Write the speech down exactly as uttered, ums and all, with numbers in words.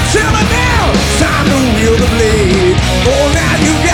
Tell me now, time to wield the blade. Oh, now you